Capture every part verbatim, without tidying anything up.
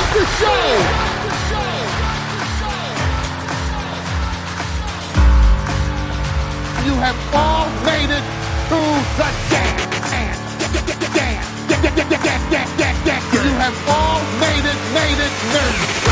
the show. You have all made it to the dance. You have all made it, made it, made it.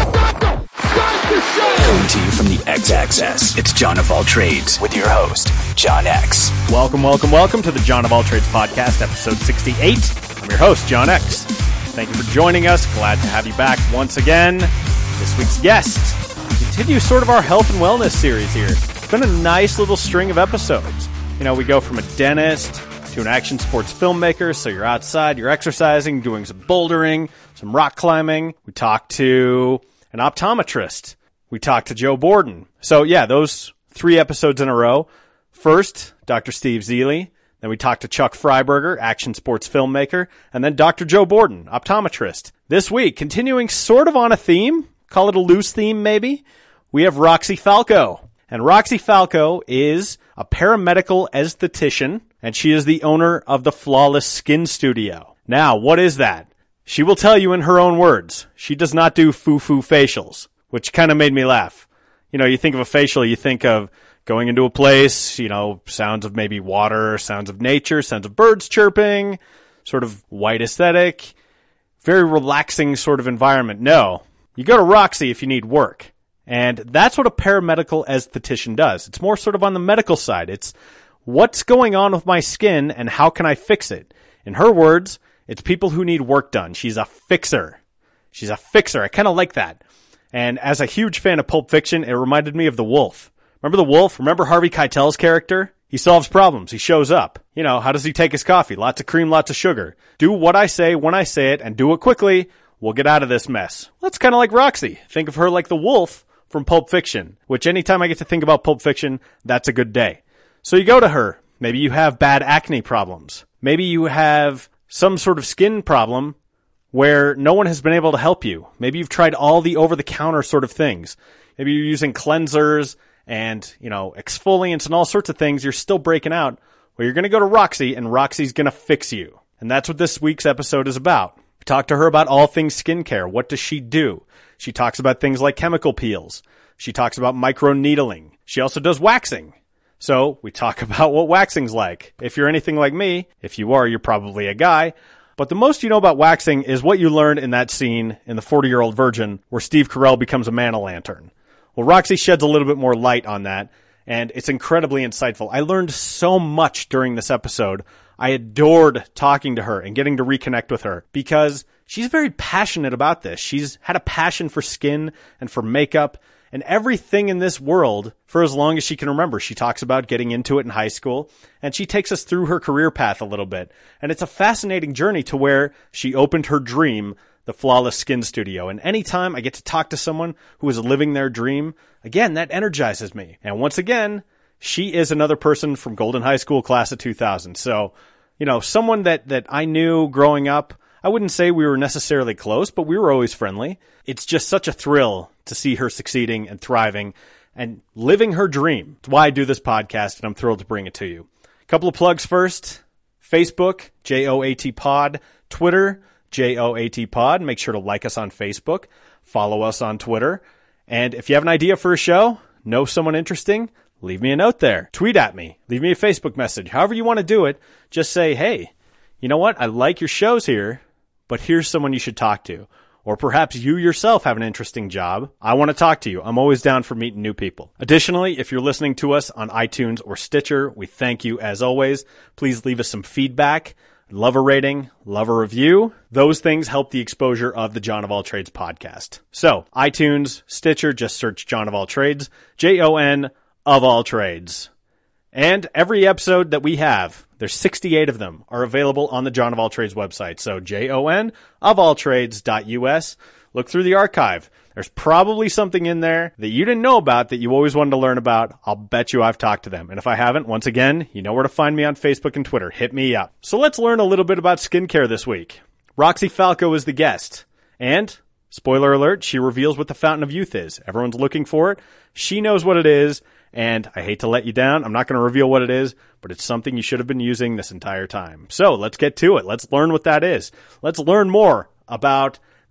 Start the show. Coming to you from the X-Axis, it's John of All Trades with your host, John X. Welcome, welcome, welcome to the John of All Trades podcast, episode sixty-eight. I'm your host, John X. Thank you for joining us. Glad to have you back once again. This week's guest continue sort of our health and wellness series here. It's been a nice little string of episodes. You know, we go from a dentist to an action sports filmmaker, so you're outside, you're exercising, doing some bouldering, some rock climbing. We talk to an optometrist. We talk to Joe Borden. So yeah, those three episodes in a row. First, Doctor Steve Zeile. Then we talked to Chuck Freiberger, action sports filmmaker. And then Doctor Joe Borden, optometrist. This week, continuing sort of on a theme, call it a loose theme maybe, we have Roxy Falco. And Roxy Falco is a paramedical esthetician, and she is the owner of the Flawless Skin Studio. Now, what is that? She will tell you in her own words. She does not do foo-foo facials, which kind of made me laugh. You know, you think of a facial, you think of going into a place, you know, sounds of maybe water, sounds of nature, sounds of birds chirping, sort of white aesthetic, very relaxing sort of environment. No, you go to Roxy if you need work. And that's what a paramedical esthetician does. It's more sort of on the medical side. It's what's going on with my skin and how can I fix it? In her words, it's people who need work done. She's a fixer. She's a fixer. I kind of like that. And as a huge fan of Pulp Fiction, it reminded me of The Wolf. Remember The Wolf? Remember Harvey Keitel's character? He solves problems. He shows up. You know, how does he take his coffee? Lots of cream, lots of sugar. Do what I say when I say it and do it quickly. We'll get out of this mess. Well, that's kind of like Roxy. Think of her like the wolf from Pulp Fiction, which anytime I get to think about Pulp Fiction, that's a good day. So you go to her. Maybe you have bad acne problems. Maybe you have some sort of skin problem where no one has been able to help you. Maybe you've tried all the over-the-counter sort of things. Maybe you're using cleansers and, you know, exfoliants and all sorts of things. You're still breaking out. Well, you're going to go to Roxy, and Roxy's going to fix you. And that's what this week's episode is about. We talk to her about all things skincare. What does she do? She talks about things like chemical peels. She talks about microneedling. She also does waxing. So we talk about what waxing's like. If you're anything like me, if you are, you're probably a guy. But the most you know about waxing is what you learned in that scene in The forty-Year-Old Virgin where Steve Carell becomes a man-o'-lantern. Well, Roxy sheds a little bit more light on that, and it's incredibly insightful. I learned so much during this episode. I adored talking to her and getting to reconnect with her because she's very passionate about this. She's had a passion for skin and for makeup and everything in this world for as long as she can remember. She talks about getting into it in high school, and she takes us through her career path a little bit. And it's a fascinating journey to where she opened her dream, the Flawless Skin Studio. And anytime I get to talk to someone who is living their dream, again, that energizes me. And once again, she is another person from Golden High School class of two thousand. So, you know, someone that, that I knew growing up. I wouldn't say we were necessarily close, but we were always friendly. It's just such a thrill to see her succeeding and thriving and living her dream. It's why I do this podcast, and I'm thrilled to bring it to you. A couple of plugs first. Facebook, J O A T Pod. Twitter, J O A T Pod. Make sure to like us on Facebook. Follow us on Twitter. And if you have an idea for a show, know someone interesting, leave me a note there. Tweet at me. Leave me a Facebook message. However you want to do it, just say, hey, you know what? I like your shows here, but here's someone you should talk to. Or perhaps you yourself have an interesting job. I want to talk to you. I'm always down for meeting new people. Additionally, if you're listening to us on iTunes or Stitcher, we thank you as always. Please leave us some feedback. Love a rating, love a review. Those things help the exposure of the John of All Trades podcast. So, iTunes, Stitcher, just search John of All Trades, J O N of All Trades. And every episode that we have, there's sixty-eight of them, are available on the John of All Trades website. So J O N of all trades dot U S. Look through the archive. There's probably something in there that you didn't know about that you always wanted to learn about. I'll bet you I've talked to them. And if I haven't, once again, you know where to find me on Facebook and Twitter. Hit me up. So let's learn a little bit about skincare this week. Roxy Falco is the guest. And, spoiler alert, she reveals what the Fountain of Youth is. Everyone's looking for it. She knows what it is. And I hate to let you down. I'm not going to reveal what it is, but it's something you should have been using this entire time. So let's get to it. Let's learn what that is. Let's learn more about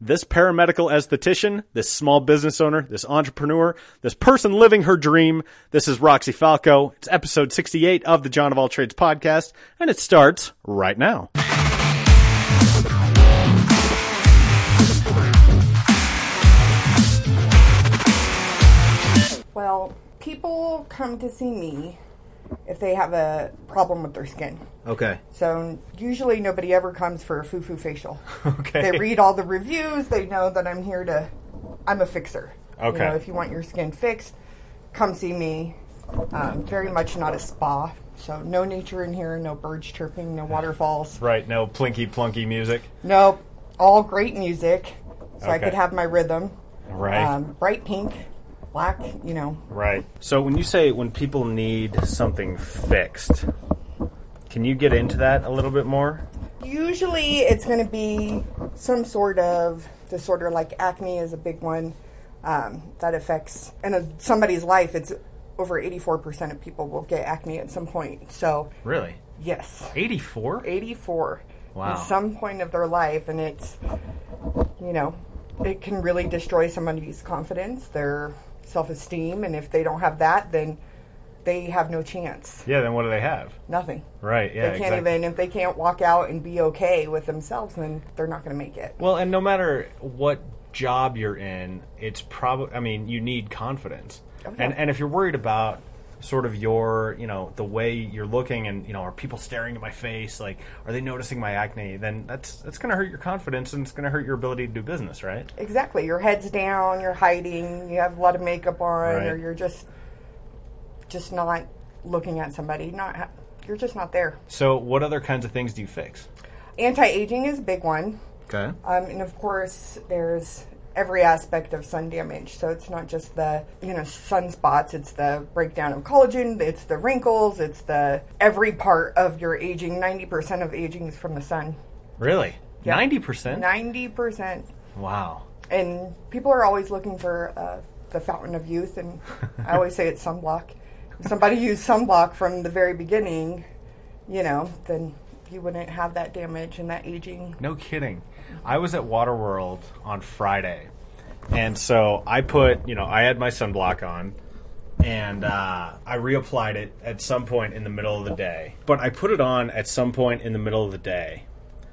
This paramedical esthetician, this small business owner, this entrepreneur, this person living her dream. This is Roxy Falco. It's episode sixty-eight of the John of All Trades podcast, and it starts right now. Well, people come to see me if they have a problem with their skin. Okay. So usually nobody ever comes for a foo-foo facial. Okay. They read all the reviews. They know that I'm here to, I'm a fixer. Okay. You know, if you want your skin fixed, come see me. Um, very much not a spa. So no nature in here, no birds chirping, no waterfalls. Right, no plinky plunky music. Nope. All great music. So I Okay. could have my rhythm. Right. Um, bright pink, black, you know. Right. So when you say when people need something fixed, can you get into that a little bit more? Usually it's going to be some sort of disorder, like acne is a big one um, that affects in a, somebody's life. It's over eighty-four percent of people will get acne at some point. So Really? yes, eighty-four? eighty-four Wow. at some point of their life, and it's, you know, it can really destroy somebody's confidence, their self-esteem, and if they don't have that, then they have no chance. Yeah, then what do they have? Nothing. Right, yeah, They can't exactly. even, if they can't walk out and be okay with themselves, then they're not going to make it. Well, and no matter what job you're in, it's probably, I mean, you need confidence. Okay. And and if you're worried about sort of your, you know, the way you're looking and, you know, are people staring at my face? Like, are they noticing my acne? Then that's that's going to hurt your confidence and it's going to hurt your ability to do business, right? Exactly. Your head's down, you're hiding, you have a lot of makeup on, Right. or you're just just not looking at somebody. Not ha- You're just not there. So what other kinds of things do you fix? Anti-aging is a big one. Okay. Um, and of course, there's every aspect of sun damage. So it's not just the, you know, sunspots, it's the breakdown of collagen, it's the wrinkles, it's the every part of your aging. ninety percent of aging is from the sun. Really? Yeah. ninety percent? ninety percent. Wow. And people are always looking for uh, the fountain of youth, and I always say it's sunblock. If somebody used sunblock from the very beginning, you know, then you wouldn't have that damage and that aging. No kidding. I was at Waterworld on Friday, and so I put, you know, I had my sunblock on, and uh, I reapplied it at some point in the middle of the day. But I put it on at some point in the middle of the day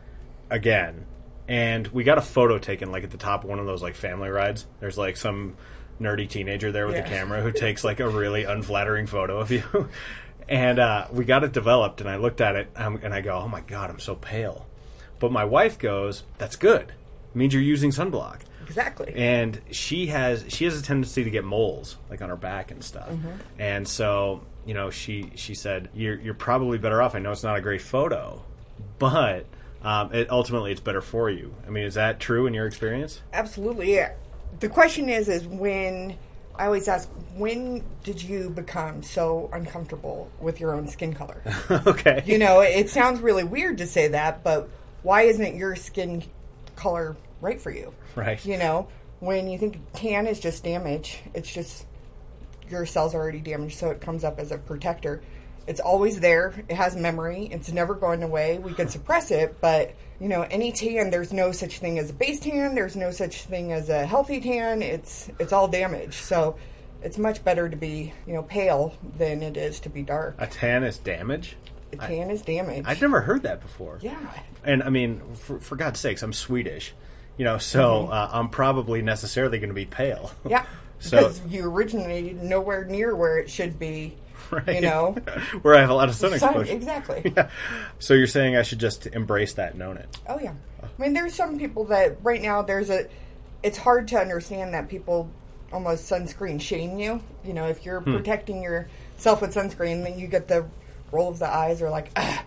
again, and we got a photo taken, like, at the top of one of those, like, family rides. There's, like, some nerdy teenager there with Yeah. a camera who takes, like, a really unflattering photo of you. And uh, we got it developed, and I looked at it, um, and I go, oh, my God, I'm so pale. But my wife goes, that's good. It means you're using sunblock. Exactly. And she has she has a tendency to get moles, like on her back and stuff. Mm-hmm. And so, you know, she she said, you're you're probably better off. I know it's not a great photo, but um, it ultimately it's better for you. I mean, is that true in your experience? Absolutely. Yeah. The question is, is when, I always ask, when did you become so uncomfortable with your own skin color? Okay. You know, it sounds really weird to say that, but why isn't your skin color right for you? Right. You know, when you think tan is just damage, it's just your cells are already damaged, so it comes up as a protector. It's always there. It has memory. It's never going away. We could suppress it, but, you know, any tan, there's no such thing as a base tan. There's no such thing as a healthy tan. It's it's all damage. So it's much better to be, you know, pale than it is to be dark. A tan is damage? A tan is damage. I've never heard that before. Yeah. And, I mean, for, for God's sakes, I'm Swedish. You know, so Mm-hmm. uh, I'm probably necessarily going to be pale. Yeah. So- Because you originated nowhere near where it should be, Right. you know. Where I have a lot of sun Sun, exposure. exactly. Yeah. So you're saying I should just embrace that and own it? Oh, yeah. I mean, there's some people that right now there's a, it's hard to understand that people almost sunscreen shame you. You know, if you're Hmm. protecting yourself with sunscreen, then you get the roll of the eyes or like, ah,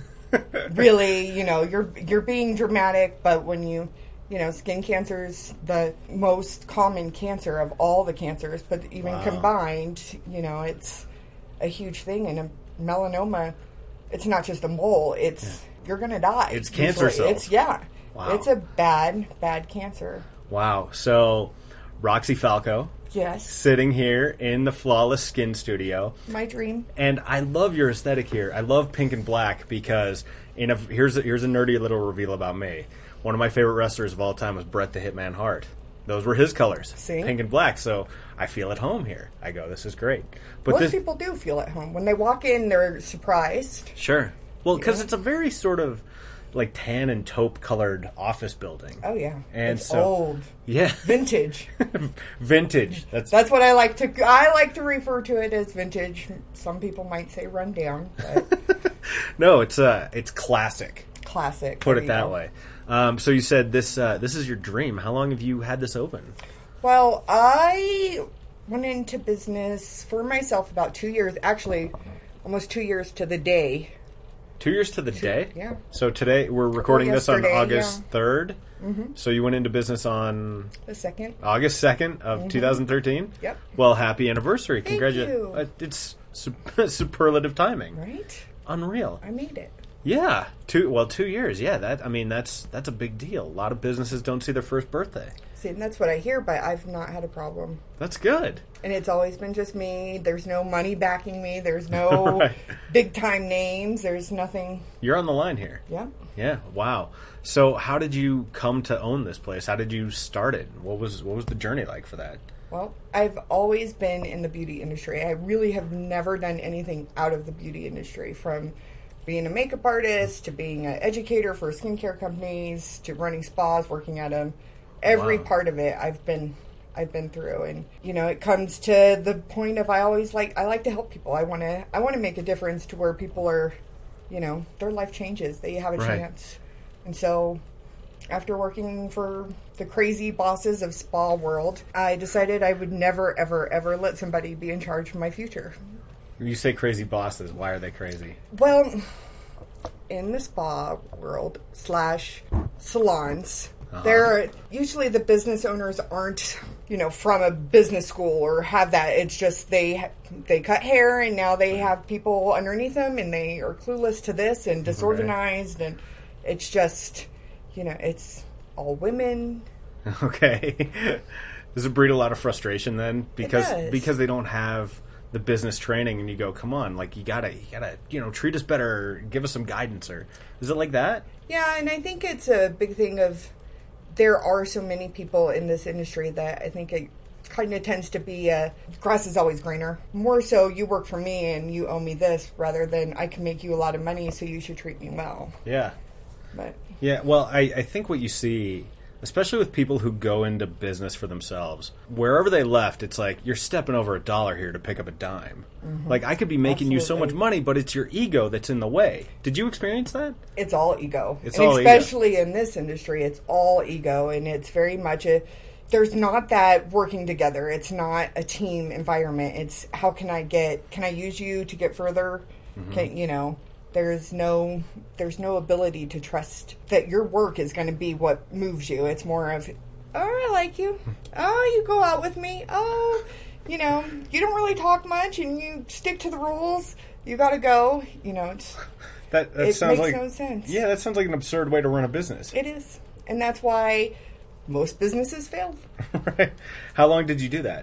really, you know, you're you're being dramatic. But when you, you know, skin cancer is the most common cancer of all the cancers, but even Wow. combined, you know, it's a huge thing. And a melanoma, it's not just a mole, it's you're gonna die. It's cancer usually. cells. It's yeah. Wow. It's a bad, bad cancer. Wow. So Roxy Falco Yes. sitting here in the Flawless Skin Studio. My dream. And I love your aesthetic here. I love pink and black because in a, here's a, here's a nerdy little reveal about me. one of my favorite wrestlers of all time was Bret the Hitman Hart. Those were his colors, See? pink and black. So I feel at home here. I go, this is great. But Most this, people do feel at home. When they walk in, they're surprised. Sure. Well, because Yeah. it's a very sort of like tan and taupe colored office building. Oh, yeah. And it's so, old. Yeah. Vintage. Vintage. That's That's what I like to I like to refer to it as vintage. Some people might say rundown, but no, it's uh it's classic. classic. Put There it you that go. way. Um, so you said this uh, this is your dream. How long have you had this open? Well, I went into business for myself about two years. Actually, almost two years to the day. Two years to the day? yeah. So today, we're recording this on yesterday, August yeah. third. Mm-hmm. So you went into business on The second. August second of two thousand thirteen? Yep. Well, happy anniversary. Thank Congratulations. you. Uh, it's su- superlative timing. Right? Unreal. I made it. Yeah. Two well, two years. Yeah, that I mean that's that's a big deal. A lot of businesses don't see their first birthday. See, and that's what I hear, but I've not had a problem. That's good. And it's always been just me. There's no money backing me. There's no Right. big time names. There's nothing. You're on the line here. Yeah. Yeah. Wow. So, how did you come to own this place? How did you start it? What was what was the journey like for that? Well, I've always been in the beauty industry. I really have never done anything out of the beauty industry, from being a makeup artist to being an educator for skincare companies to running spas, working at them. Every Wow. part of it I've been I've been through, and you know, it comes to the point of I always like I like to help people. I want to I want to make a difference to where people are, you know, their life changes. They have a Right. chance. And so after working for the crazy bosses of spa world, I decided I would never, ever, ever let somebody be in charge of my future. You say crazy bosses. Why are they crazy? Well, in the spa world slash salons, Uh-huh. there usually the business owners aren't, you know, from a business school or have that. It's just they they cut hair and now they have people underneath them and they are clueless to this and disorganized, and it's just, you know, it's all women. Okay. Does it breed a lot of frustration then? Because does. because they don't have the business training, and you go, come on, like you gotta you gotta you know treat us better, or give us some guidance, or is it like that? Yeah, and I think it's a big thing of there are so many people in this industry that I think it kind of tends to be uh, grass is always greener. More so, you work for me and you owe me this, rather than I can make you a lot of money, so you should treat me well. Yeah. But Yeah, well, I, I think what you see, especially with people who go into business for themselves, wherever they left, it's like, you're stepping over a dollar here to pick up a dime. Like, I could be making you so much Absolutely. money, but it's your ego that's in the way. Did you experience that? it's all ego. It's and all ego. especially in this industry, it's all ego, and it's very much a there's not that working together. It's not a team environment. It's how can I get can I use you to get further? Can, you know, there's no there's no ability to trust that your work is going to be what moves you. It's more of, oh, I like you. Oh, you go out with me. Oh, you know, you don't really talk much and you stick to the rules. You got to go. You know, it's That, that it sounds makes like no sense. Yeah, that sounds like an absurd way to run a business. It is. And that's why most businesses fail. Right? How long did you do that?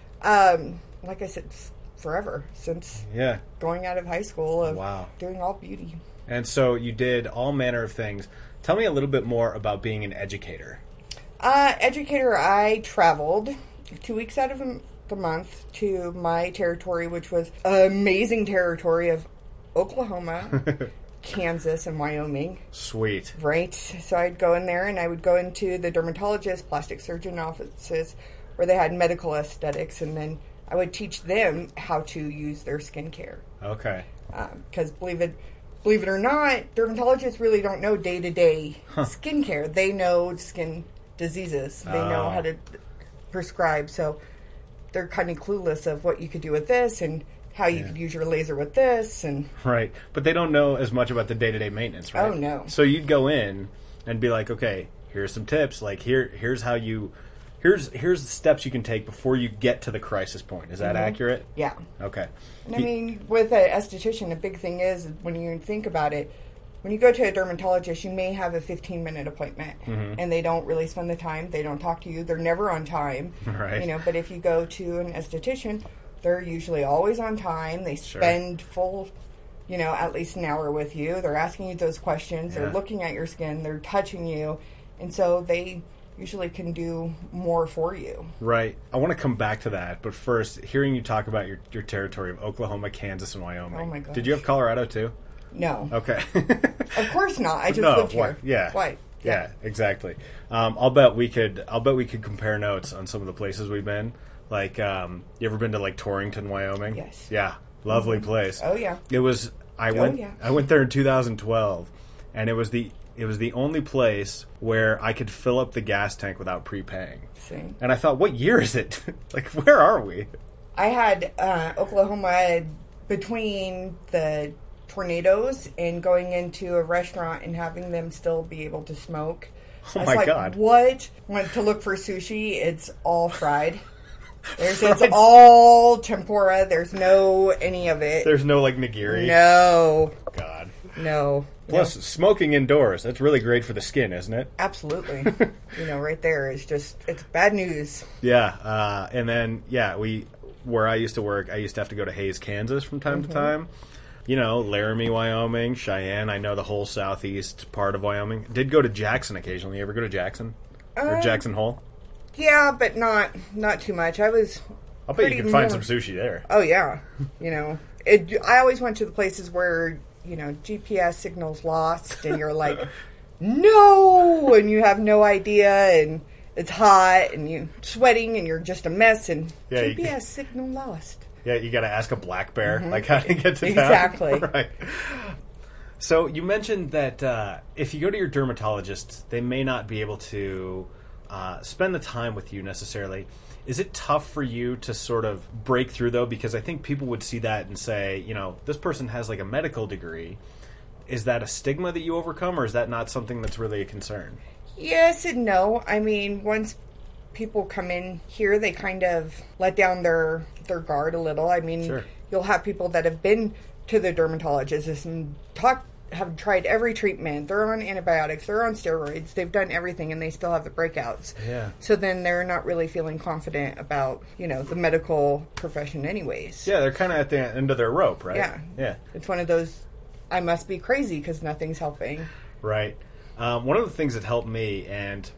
Um, like I said, s- forever, since Yeah. going out of high school of Wow. doing all beauty. And so you did all manner of things. Tell me a little bit more about being an educator. Uh, educator, I traveled two weeks out of m- the month to my territory, which was amazing territory of Oklahoma, Kansas, and Wyoming. Sweet. Right. So I'd go in there and I would go into the dermatologist, plastic surgeon offices where they had medical aesthetics, and then I would teach them how to use their skincare. Okay. Because believe it, believe it or not, dermatologists really don't know day to day skincare. They know skin diseases. They know Oh. how to prescribe. So they're kind of clueless of what you could do with this and how you Yeah. could use your laser with this. And Right. But they don't know as much about the day-to-day maintenance, right? Oh, no. So you'd go in and be like, okay, here's some tips. Like, here, here's how you... Here's here's the steps you can take before you get to the crisis point. Is that accurate? yeah. Okay. And I mean, with an esthetician, a big thing is when you think about it, when you go to a dermatologist, you may have a fifteen minute appointment, and they don't really spend the time. They don't talk to you. They're never on time. Right. You know, but if you go to an esthetician, they're usually always on time. They Sure. spend full, you know, at least an hour with you. They're asking you those questions. Yeah. They're looking at your skin. They're touching you. And so they usually can do more for you. Right. I want to come back to that, but first, hearing you talk about your, your territory of Oklahoma, Kansas, and Wyoming. Oh, my gosh. Did you have Colorado, too? No. Okay. Of course not. I just no, lived why, here. Yeah. Why? Yeah, Yeah. exactly. Um, I'll bet we could. I'll bet we could compare notes on some of the places we've been. Like, um, you ever been to like Torrington, Wyoming? Yes. Yeah, lovely place. Oh, yeah. It was. I Oh, went. yeah. I went there in two thousand twelve, and it was the. It was the only place where I could fill up the gas tank without prepaying. See. And I thought, what year is it? Like, where are we? I had uh, Oklahoma between the tornadoes and going into a restaurant and having them still be able to smoke. Oh I was my like, God. What? Went to look for sushi. It's all fried. There's, Fried. It's all tempura. There's no any of it. There's no like nigiri. No. God. No. Plus, No. smoking indoors. That's really great for the skin, isn't it? Absolutely. You know, right there is just, it's bad news. Yeah, uh, and then yeah, we where I used to work, I used to have to go to Hays, Kansas from time Mm-hmm. to time. You know, Laramie, Wyoming, Cheyenne. I know the whole southeast part of Wyoming. Did go to Jackson occasionally. You ever go to Jackson or Uh, Jackson Hole? Yeah, but not not too much. I was I'll bet you pretty can find more- some sushi there. Oh yeah, you know, it. I always went to the places where you know G P S signal's lost, and you're like, no, and you have no idea, and it's hot, and you sweating, and you're just a mess, and Yeah, you- G P S signal lost. Yeah, you got to ask a black bear like how to get to town. Mm-hmm. Exactly. Right. So you mentioned that uh, if you go to your dermatologist, they may not be able to uh, spend the time with you necessarily. Is it tough for you to sort of break through, though? Because I think people would see that and say, you know, this person has like a medical degree. Is that a stigma that you overcome, or is that not something that's really a concern? Yes and no. I mean, once people come in here, they kind of let down their their guard a little. I mean, Sure. you'll have people that have been to the dermatologist and talk, have tried every treatment. They're on antibiotics, they're on steroids, they've done everything, and they still have the breakouts. Yeah. So then they're not really feeling confident about, you know, the medical profession anyways. Yeah, they're kind of at the end of their rope, right? Yeah. Yeah. It's one of those, I must be crazy because nothing's helping. Right. Um, one of the things that helped me, and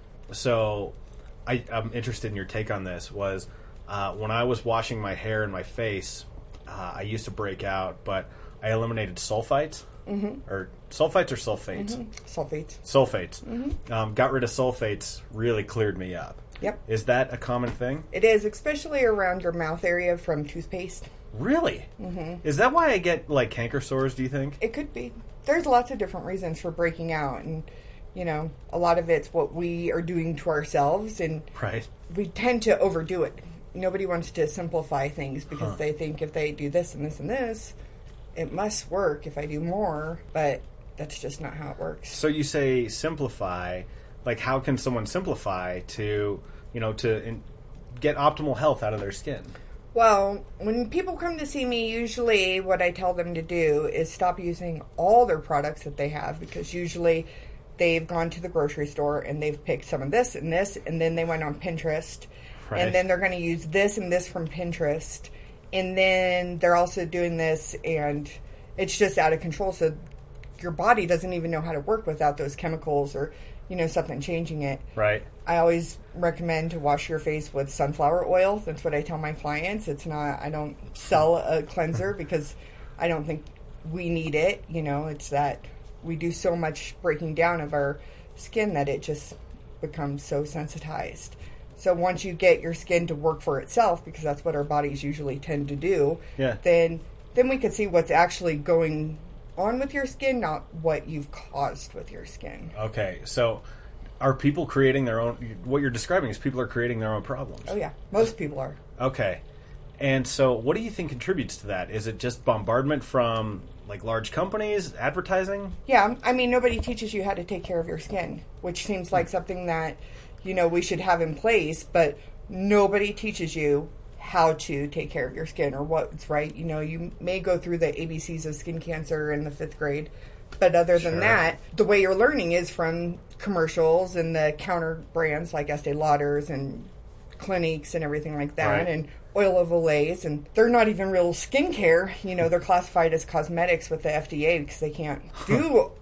so I, I'm interested in your take on this, was uh, when I was washing my hair and my face, uh, I used to break out, but I eliminated sulfites, mm-hmm. or sulfites or sulfates? Mm-hmm. Sulfates. Sulfates. Mm-hmm. Um, got rid of sulfates, really cleared me up. Yep. Is that a common thing? It is, especially around your mouth area from toothpaste. Really? Mm-hmm. Is that why I get like canker sores, do you think? It could be. There's lots of different reasons for breaking out, and you know, a lot of it's what we are doing to ourselves, and Right. we tend to overdo it. Nobody wants to simplify things because Huh. they think if they do this and this and this, it must work if I do more, but that's just not how it works. So you say simplify. Like, how can someone simplify to, you know, to in, get optimal health out of their skin? Well, when people come to see me, usually what I tell them to do is stop using all their products that they have, because usually they've gone to the grocery store and they've picked some of this and this, and then they went on Pinterest, Right. and then they're going to use this and this from Pinterest, and then they're also doing this, and it's just out of control. So your body doesn't even know how to work without those chemicals or, you know, something changing it. Right. I always recommend to wash your face with sunflower oil. That's what I tell my clients. It's not, I don't sell a cleanser because I don't think we need it. You know, it's that we do so much breaking down of our skin that it just becomes so sensitized. So once you get your skin to work for itself, because that's what our bodies usually tend to do, Yeah. then then we can see what's actually going on with your skin, not what you've caused with your skin. Okay. So are people creating their own... What you're describing is people are creating their own problems. Oh yeah, most people are. Okay. And so what do you think contributes to that? Is it just bombardment from, like, large companies, advertising? Yeah, I mean, nobody teaches you how to take care of your skin, which seems like something that, you know, we should have in place, but nobody teaches you how to take care of your skin or what's right. You know, you may go through the A B Cs of skin cancer in the fifth grade, but other than Sure. that, the way you're learning is from commercials and the counter brands like Estee Lauders and Cliniques and everything like that, Right. and Oil of Olay, and they're not even real skincare. You know, they're classified as cosmetics with the F D A because they can't do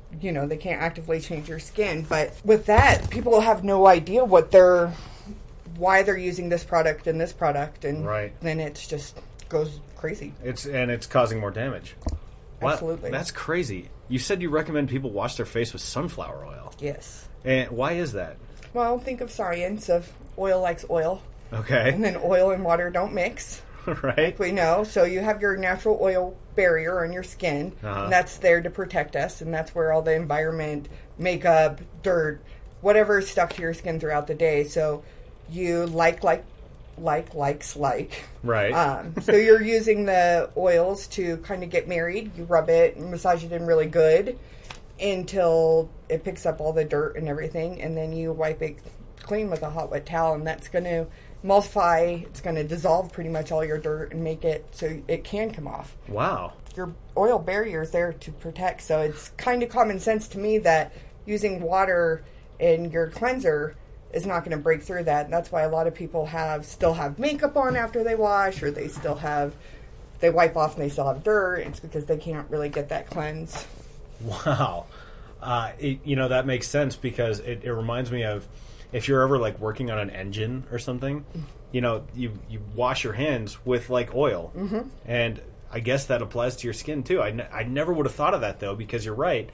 you know, they can't actively change your skin. But with that, people have no idea what they're, why they're using this product and this product, and right. then it's just goes crazy. It's and it's causing more damage. Absolutely. Wow, that's crazy. You said you recommend people wash their face with sunflower oil. Yes. And why is that? Well, think of science of oil likes oil. Okay. And then oil and water don't mix. Right. Like we know. So you have your natural oil barrier on your skin. Uh-huh. And that's there to protect us. And that's where all the environment, makeup, dirt, whatever is stuck to your skin throughout the day. So you like, like, like, likes, like. Right. Um, so you're using the oils to kind of get married. You rub it and massage it in really good until it picks up all the dirt and everything. And then you wipe it clean with a hot, wet towel. And that's going to emulsify. It's going to dissolve pretty much all your dirt and make it so it can come off. Wow. Your oil barrier is there to protect. So it's kind of common sense to me that using water in your cleanser is not going to break through that. And that's why a lot of people have still have makeup on after they wash, or they still have, they wipe off and they still have dirt. It's because they can't really get that cleanse. Wow. Uh, it, you know, that makes sense because it, it reminds me of if you're ever like working on an engine or something, you know, you, you wash your hands with like oil. Mm-hmm. And I guess that applies to your skin too. I, n- I never would have thought of that though, because you're right.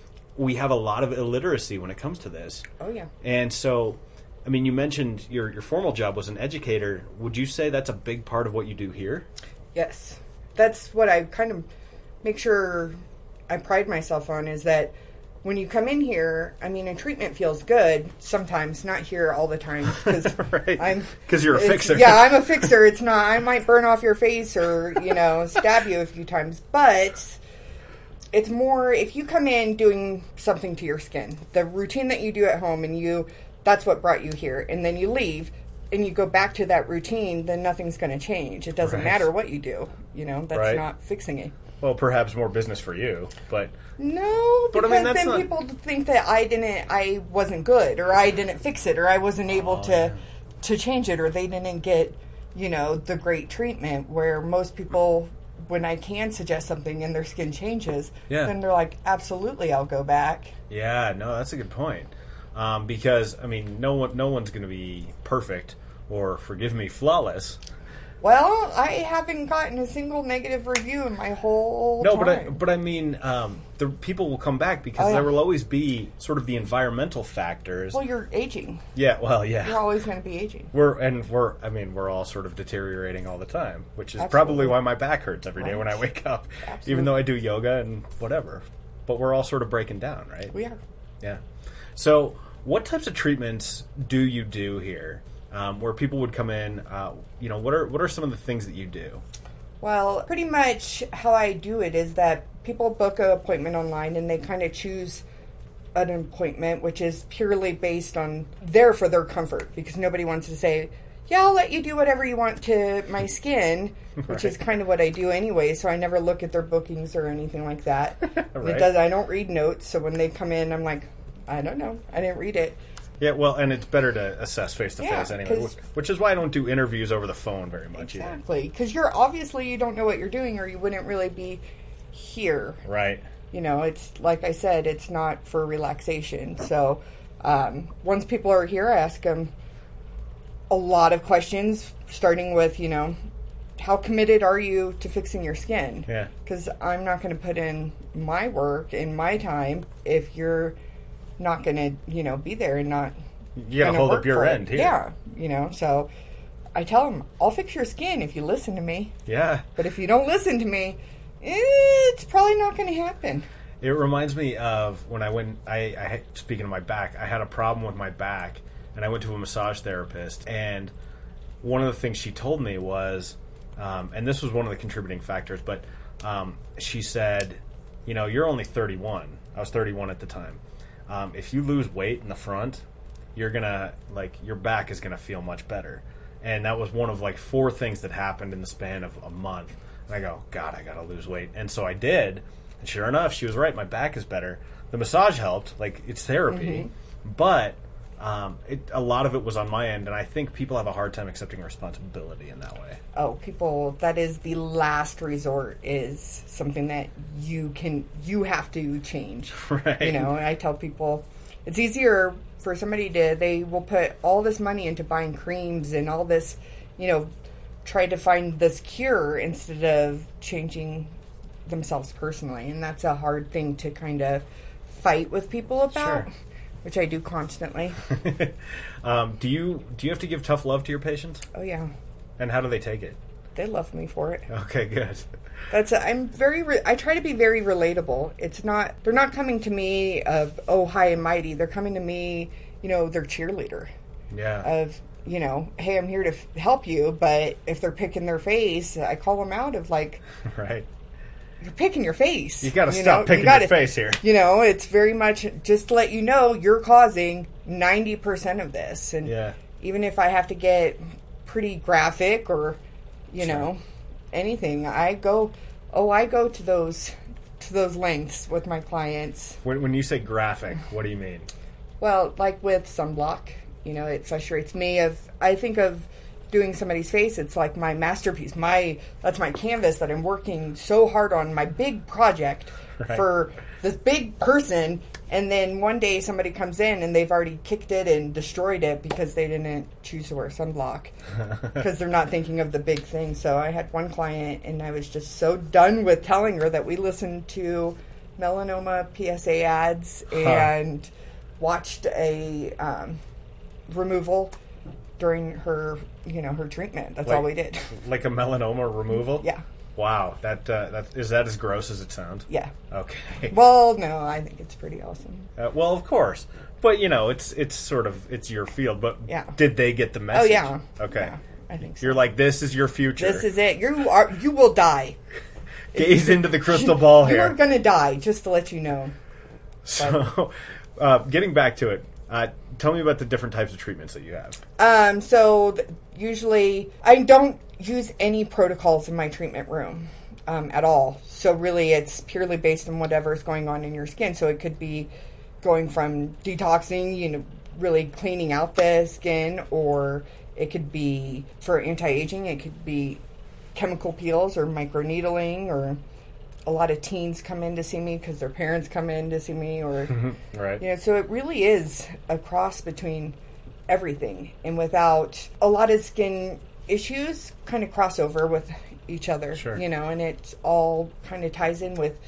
We have a lot of illiteracy when it comes to this. Oh, yeah. And so, I mean, you mentioned your, your formal job was an educator. Would you say that's a big part of what you do here? Yes. That's what I kind of make sure I pride myself on, is that when you come in here, I mean, a treatment feels good sometimes, not here all the time. Cause right. I'm Because you're a fixer. Yeah, I'm a fixer. It's not, I might burn off your face or, you know, stab you a few times. But it's more, if you come in doing something to your skin, the routine that you do at home, and you, that's what brought you here, and then you leave, and you go back to that routine, then nothing's going to change. It doesn't Right. matter what you do. You know, that's Right. not fixing it. Well, perhaps more business for you, but... No, But, I because mean, that's then not- people think that I didn't, I wasn't good, or I didn't fix it, or I wasn't able Oh, to yeah. to change it, or they didn't get, you know, the great treatment. Where most people, when I can suggest something and their skin changes, Yeah. then they're like, absolutely, I'll go back. Yeah, no, that's a good point. Um, because, I mean, no one, no one's going to be perfect or, forgive me, flawless. Well, I haven't gotten a single negative review in my whole No, time. but I, but I mean, um, the people will come back because Oh, yeah. there will always be sort of the environmental factors. Well, you're aging. Yeah, well, yeah. You're always going to be aging. We're and we're I mean we're all sort of deteriorating all the time, which is Absolutely. probably why my back hurts every day Right. when I wake up, Absolutely. even though I do yoga and whatever. But we're all sort of breaking down, right? We are. Yeah. So, what types of treatments do you do here? Um, where people would come in, uh, you know, what are what are some of the things that you do? Well, pretty much how I do it is that people book an appointment online and they kind of choose an appointment which is purely based on there for their comfort, because nobody wants to say, yeah, I'll let you do whatever you want to my skin, which Right. is kind of what I do anyway, so I never look at their bookings or anything like that. And Right. it does, I don't read notes, so when they come in, I'm like, I don't know, I didn't read it. Yeah, well, and it's better to assess face to face Yeah, anyway, 'cause- wh- which is why I don't do interviews over the phone very much either. Exactly, because you're obviously, you don't know what you're doing, or you wouldn't really be here. Right. You know, it's like I said, it's not for relaxation. So um, once people are here, I ask them a lot of questions, starting with, you know, how committed are you to fixing your skin? Yeah. Because I'm not going to put in my work and my time if you're not going to, you know, be there and not. You got to gonna hold work up your for it. end here. Yeah, you know, so I tell them, I'll fix your skin if you listen to me. Yeah. But if you don't listen to me, it's probably not going to happen. It reminds me of when I went, I, I speaking of my back, I had a problem with my back, and I went to a massage therapist, and one of the things she told me was, um, and this was one of the contributing factors, but um, she said, you know, you're only thirty-one. I was thirty-one at the time. Um, if you lose weight in the front, you're going to, like, your back is going to feel much better. And that was one of, like, four things that happened in the span of a month. And I go, God, I got to lose weight. And so I did. And sure enough, she was right. My back is better. The massage helped. Like, it's therapy. Mm-hmm. But Um, it, a lot of it was on my end, and I think people have a hard time accepting responsibility in that way. Oh, people, that is the last resort, is something that you can, you have to change. Right. You know, and I tell people, it's easier for somebody to, they will put all this money into buying creams and all this, you know, try to find this cure instead of changing themselves personally. And that's a hard thing to kind of fight with people about. Sure. Which I do constantly. um, do you do you have to give tough love to your patients? Oh yeah, and how do they take it? They love me for it. Okay, good. That's a, I'm very. Re- I try to be very relatable. It's not. They're not coming to me of oh high and mighty. They're coming to me. You know, their cheerleader. Yeah. Of you know, hey, I'm here to f- help you. But if they're picking their face, I call them out of like, right. You're picking your face. You got to you stop know? picking you gotta, your face here. You know, it's very much just to let you know you're causing ninety percent of this. And yeah. even if I have to get pretty graphic or, you sure. know, anything, I go, oh, I go to those to those lengths with my clients. When, when you say graphic, what do you mean? Well, like with sunblock, you know, it frustrates me. Of I think of doing somebody's face, it's like my masterpiece. My that's my canvas that I'm working so hard on, my big project right. for this big person, and then one day somebody comes in and they've already kicked it and destroyed it because they didn't choose to wear sunblock because they're not thinking of the big thing. So I had one client and I was just so done with telling her that we listened to melanoma P S A ads and huh. watched a um, removal during her, you know, her treatment. That's like, all we did. Like a melanoma removal? Yeah. Wow. That uh, that is that as gross as it sounds? Yeah. Okay. Well, no, I think it's pretty awesome. Uh, well, of course, but you know, it's it's sort of it's your field. But yeah. did they get the message? Oh yeah. Okay. Yeah, I think so. You're like, this is your future. This is it. You are. You will die. Gaze into the crystal ball here. You're gonna die. Just to let you know. So, uh, getting back to it. Uh, tell me about the different types of treatments that you have. Um, so th- usually I don't use any protocols in my treatment room um, at all. So really it's purely based on whatever's going on in your skin. So it could be going from detoxing, you know, really cleaning out the skin, or it could be for anti-aging, it could be chemical peels or microneedling, or a lot of teens come in to see me because their parents come in to see me, or right. You know, so it really is a cross between everything, and without a lot of skin issues kind of cross over with each other. Sure. You know, and it all kind of ties in with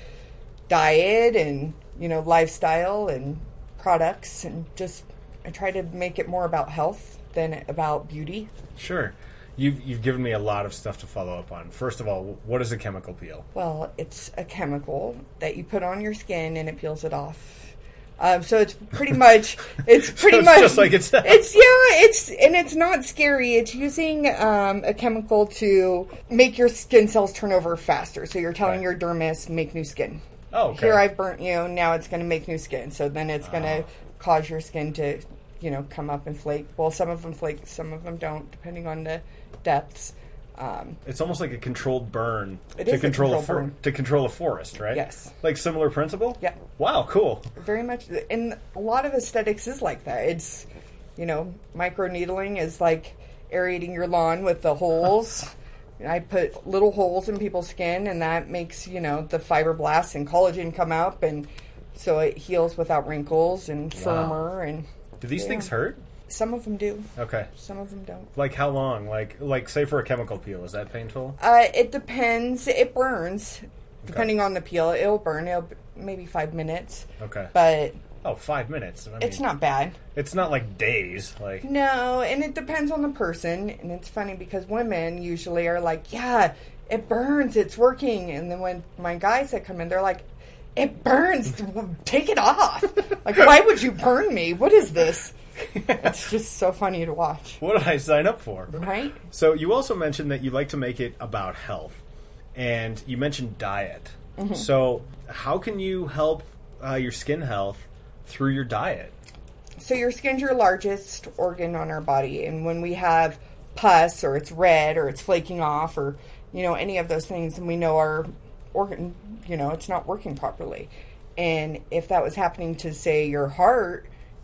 diet and, you know, lifestyle and products, and just I try to make it more about health than about beauty. Sure. You've, you've given me a lot of stuff to follow up on. First of all, what is a chemical peel? Well, it's a chemical that you put on your skin and it peels it off. Um, so it's pretty much, it's pretty so it's much just like it sounds. It's yeah, it's and it's not scary. It's using um, a chemical to make your skin cells turn over faster. So you're telling right. your dermis, make new skin. Oh, okay. Here I've burnt you. Now it's going to make new skin. So then it's going to oh. cause your skin to, you know, come up and flake. Well, some of them flake, some of them don't, depending on the depths. Um, it's almost like a controlled burn it to is control a, a for- burn. to control a forest, right? Yes. Like similar principle? Yeah. Wow, cool. Very much, and a lot of aesthetics is like that. It's, you know, microneedling is like aerating your lawn with the holes. I put little holes in people's skin, and that makes, you know, the fibroblasts and collagen come up, and so it heals without wrinkles and firmer. Wow. And do these yeah. things hurt? Some of them do. Okay. Some of them don't. Like how long? Like, like say for a chemical peel, is that painful? Uh, it depends. It burns. Okay. Depending on the peel, it'll burn. It'll maybe five minutes. Okay. But oh, five minutes. I mean, it's not bad. It's not like days. Like no, and it depends on the person. And it's funny because women usually are like, "Yeah, it burns. It's working." And then when my guys that come in, they're like, "It burns. Take it off." Like, why would you burn me? What is this? It's just so funny to watch. What did I sign up for? Right? So you also mentioned that you like to make it about health, and you mentioned diet. Mm-hmm. So how can you help uh, your skin health through your diet? So your skin's your largest organ on our body, and when we have pus, or it's red, or it's flaking off, or, you know, any of those things, and we know our organ, you know, it's not working properly. And if that was happening to, say, your heart,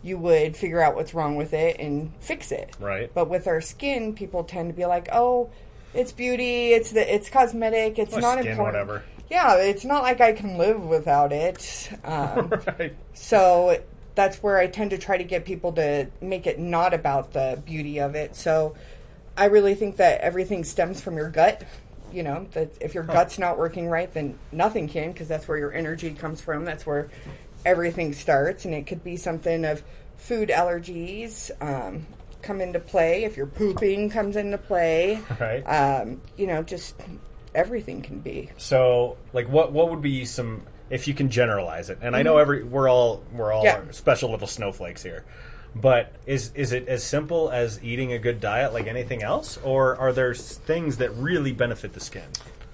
you would figure out what's wrong with it and fix it. Right. But with our skin, people tend to be like, oh, it's beauty, it's the, it's cosmetic, it's Well, not skin, important. whatever. Yeah, it's not like I can live without it. Um, Right. So that's where I tend to try to get people to make it not about the beauty of it. So I really think that everything stems from your gut. You know, that if your gut's not working right, then nothing can, because that's where your energy comes from. That's where everything starts. And it could be something of food allergies um, come into play. If you're pooping comes into play. Right. Um, you know, just everything can be. So, like, what what would be some, if you can generalize it? And I know every we're all we're all Yeah. special little snowflakes here, but is is it as simple as eating a good diet like anything else, or are there s- things that really benefit the skin?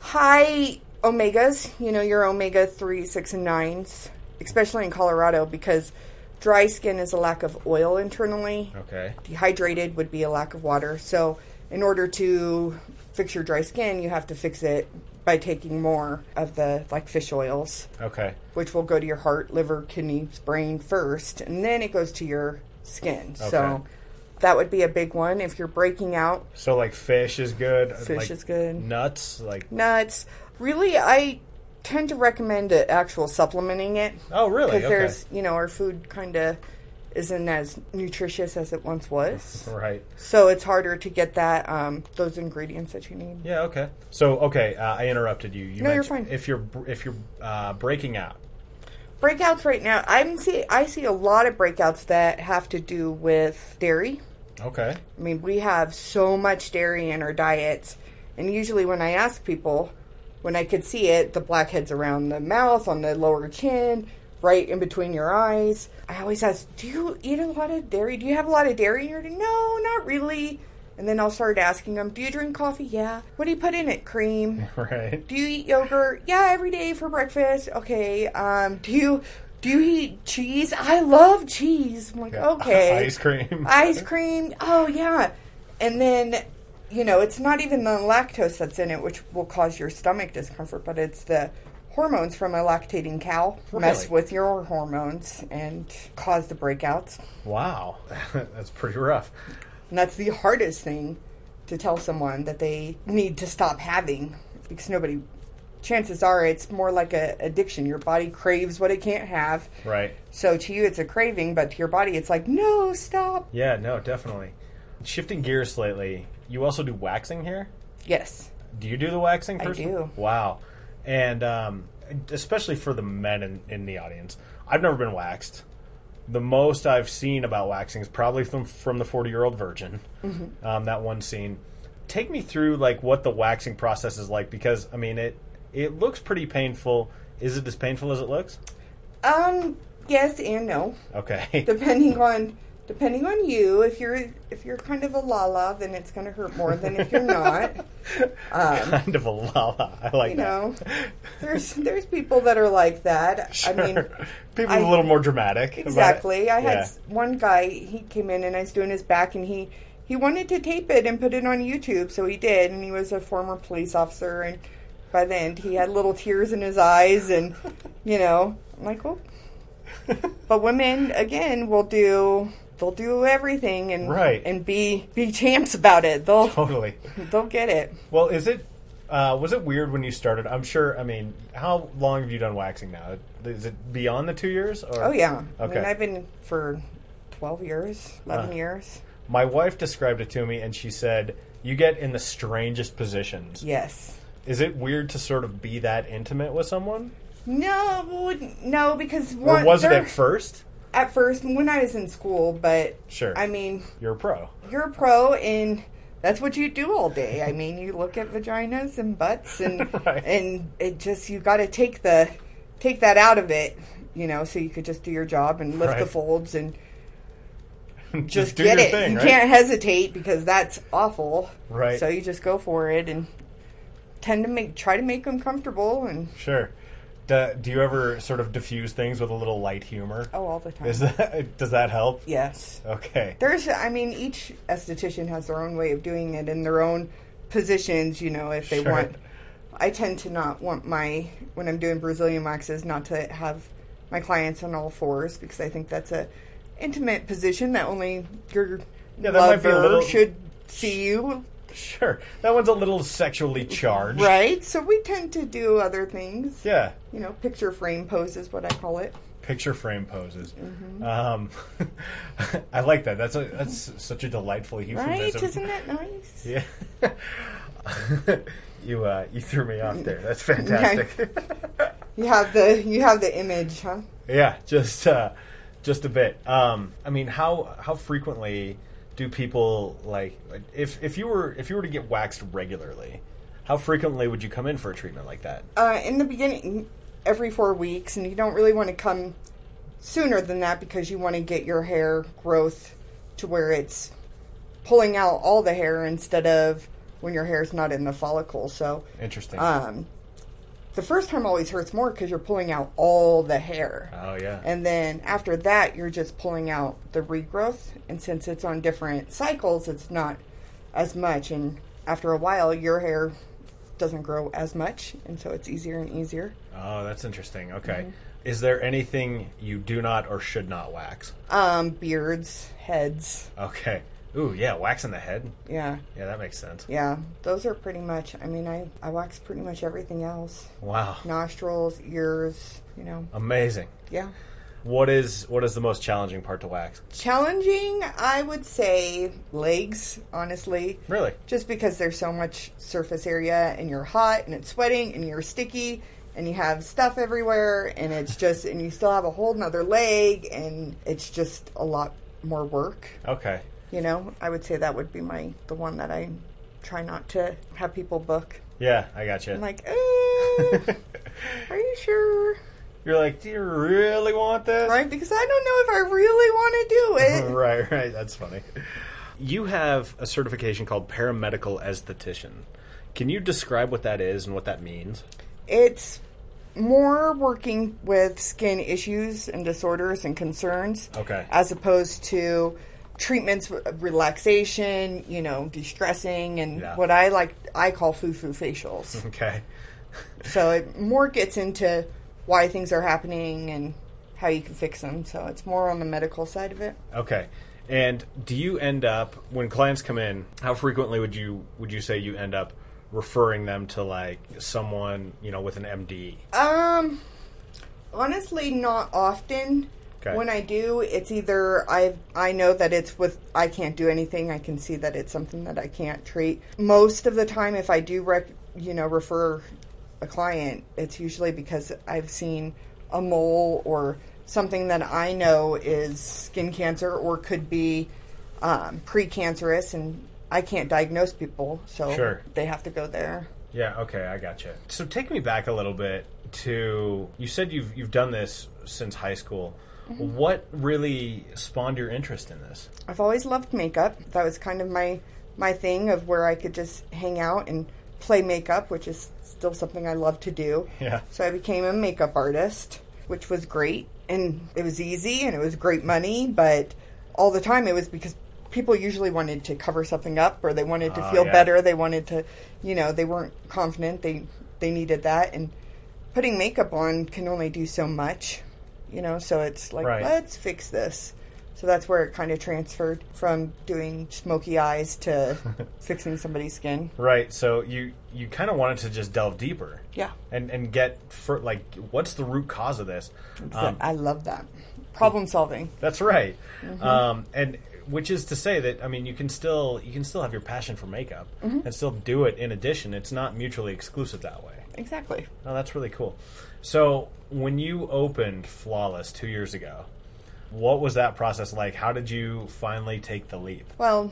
High omegas, you know, your omega three, six, and nines, especially in Colorado, because dry skin is a lack of oil internally. Okay. Dehydrated would be a lack of water. So in order to fix your dry skin, you have to fix it by taking more of the, like, fish oils, Okay. which will go to your heart, liver, kidneys, brain first, and then it goes to your skin. Okay. So that would be a big one. If you're breaking out, So, like, fish is good. Fish like, is good. Nuts, like. nuts. Really, I tend to recommend uh, actual supplementing it. Oh, really? Because Okay. there's, you know, our food kind of isn't as nutritious as it once was. Right. So it's harder to get that, um, those ingredients that you need. Yeah. Okay. So, okay, uh, I interrupted you. You No, you're mentioned fine. If you're if you're uh, breaking out. Breakouts right now, I'm see I see a lot of breakouts that have to do with dairy. Okay. I mean, we have so much dairy in our diets, and usually when I ask people, when I could see it, the blackheads around the mouth, on the lower chin, right in between your eyes, I always ask, do you eat a lot of dairy? Do you have a lot of dairy in your diet? No, not really. And then I'll start asking them, do you drink coffee? Yeah. What do you put in it? Cream. Right. Do you eat yogurt? Yeah, every day for breakfast. Okay. Um, do you do you eat cheese? I love cheese. I'm like, Yeah. okay. Ice cream. Ice cream. Oh, yeah. And then, you know, it's not even the lactose that's in it, which will cause your stomach discomfort, but it's the hormones from a lactating cow mess Really? with your hormones and cause the breakouts. Wow. That's pretty rough. And that's the hardest thing to tell someone that they need to stop having, because nobody, chances are it's more like a addiction. Your body craves what it can't have. Right. So to you it's a craving, but to your body it's like, no, stop. Yeah, no, definitely. Shifting gears slightly, you also do waxing here? Yes. Do you do the waxing I personally? do. Wow. And um, especially for the men in, in the audience, I've never been waxed. The most I've seen about waxing is probably from, from the forty-year-old virgin, Mm-hmm. um, that one scene. Take me through, like, what the waxing process is like, because, I mean, it it looks pretty painful. Is it as painful as it looks? Um, yes and no. Okay. Depending on depending on you. If you're if you're kind of a lala, then it's gonna hurt more than if you're not. Um, Kind of a lala. I like you that. know. There's there's people that are like that. I mean, People I- a little more dramatic. but- exactly. I had yeah. s one guy, he came in and I was doing his back, and he, he wanted to tape it and put it on YouTube, so he did, and he was a former police officer, and by the end he had little tears in his eyes, and, you know, I'm like, well. But women, again, will do, they'll do everything and Right. and be be champs about it. They'll Totally. they'll get it. Well, is it, uh, was it weird when you started? I'm sure, I mean, how long have you done waxing now? Is it beyond the two years? Or? Oh yeah. I Okay. mean, I've been for twelve years, eleven Uh. years. My wife described it to me, and she said, you get in the strangest positions. Yes. Is it weird to sort of be that intimate with someone? No, no, because Or one, was it there- at first? at first when I was in school, but Sure. I mean, You're a pro. you're a pro, and that's what you do all day. I mean, you look at vaginas and butts, and Right. and it just, you got to take the take that out of it, you know, so you could just do your job and lift the Right. folds and Just, just do get your it. thing, you right? can't hesitate, because that's awful. Right. So you just go for it and tend to make try to make them comfortable, and Sure. Do, do you ever sort of diffuse things with a little light humor? oh, all the time. Is that, does that help? Yes. Okay. There's, I mean, each esthetician has their own way of doing it in their own positions, you know, if they Sure. want. I tend to not want my, when I'm doing Brazilian waxes, not to have my clients on all fours, because I think that's a intimate position that only your Yeah, that might be a lover little- should see you. Sure. That one's a little sexually charged. Right? So we tend to do other things. Yeah. You know, picture frame pose is what I call it. Picture frame poses. Mm-hmm. Um, I like that. That's a, that's such a delightful euphemism. Right? Isn't that nice? Yeah. you uh, you threw me off there. That's fantastic. You have the you have the image, huh? Yeah, just uh, just a bit. Um, I mean, how how frequently do people like if if you were if you were to get waxed regularly, how frequently would you come in for a treatment like that? Uh, in the beginning, every four weeks, and you don't really want to come sooner than that because you want to get your hair growth to where it's pulling out all the hair instead of when your hair's not in the follicle. So Interesting. Um, the first time always hurts more because you're pulling out all the hair. Oh, yeah. And then after that, you're just pulling out the regrowth. And since it's on different cycles, it's not as much. And after a while, your hair doesn't grow as much. And so it's easier and easier. Oh, that's interesting. Okay. Mm-hmm. Is there anything you do not or should not wax? Um, beards, heads. Okay. Ooh, yeah, waxing the head. Yeah. Yeah, that makes sense. Yeah. Those are pretty much, I mean, I, I wax pretty much everything else. Wow. Nostrils, ears, you know. Amazing. Yeah. What is what is the most challenging part to wax? Challenging, I would say legs, honestly. Really? Just because there's so much surface area and you're hot and it's sweating and you're sticky and you have stuff everywhere and it's just, and you still have a whole nother leg and it's just a lot more work. Okay. You know, I would say that would be my, the one that I try not to have people book. Yeah, I got you. I'm like, uh, are you sure? You're like, do you really want this? Right? Because I don't know if I really want to do it. right, right. That's funny. You have a certification called paramedical esthetician. Can you describe what that is and what that means? It's more working with skin issues and disorders and concerns. Okay. As opposed to treatments, relaxation, you know, de-stressing, and Yeah. what I like, I call foo-foo facials. Okay. So it more gets into why things are happening and how you can fix them. So it's more on the medical side of it. Okay. And do you end up, when clients come in, how frequently would you would you say you end up referring them to like someone, you know, with an M D? Um, honestly, not often. Okay. When I do, it's either I I know that it's with, I can't do anything. I can see that it's something that I can't treat. Most of the time, if I do, rec, you know, refer a client, it's usually because I've seen a mole or something that I know is skin cancer or could be um, precancerous, and I can't diagnose people, so Sure. they have to go there. Yeah, okay, I gotcha. So take me back a little bit to, you said you've you've done this since high school. Mm-hmm. What really spawned your interest in this? I've always loved makeup. That was kind of my my thing of where I could just hang out and play makeup, which is still something I love to do. Yeah. So I became a makeup artist, which was great. And it was easy and it was great money, but all the time it was because people usually wanted to cover something up or they wanted to Oh, feel yeah. better. They wanted to, you know, they weren't confident. They, they needed that. And putting makeup on can only do so much, you know, so it's like, Right. let's fix this. So that's where it kind of transferred from doing smoky eyes to fixing somebody's skin. Right, so you you kind of wanted to just delve deeper. Yeah. And and get, for like, what's the root cause of this? Um, I love that. Problem solving. That's right. Mm-hmm. Um, and which is to say that, I mean, you can still you can still have your passion for makeup Mm-hmm. and still do it in addition. It's not mutually exclusive that way. Exactly. Oh, that's really cool. So when you opened Flawless two years ago, what was that process like? How did you finally take the leap? Well,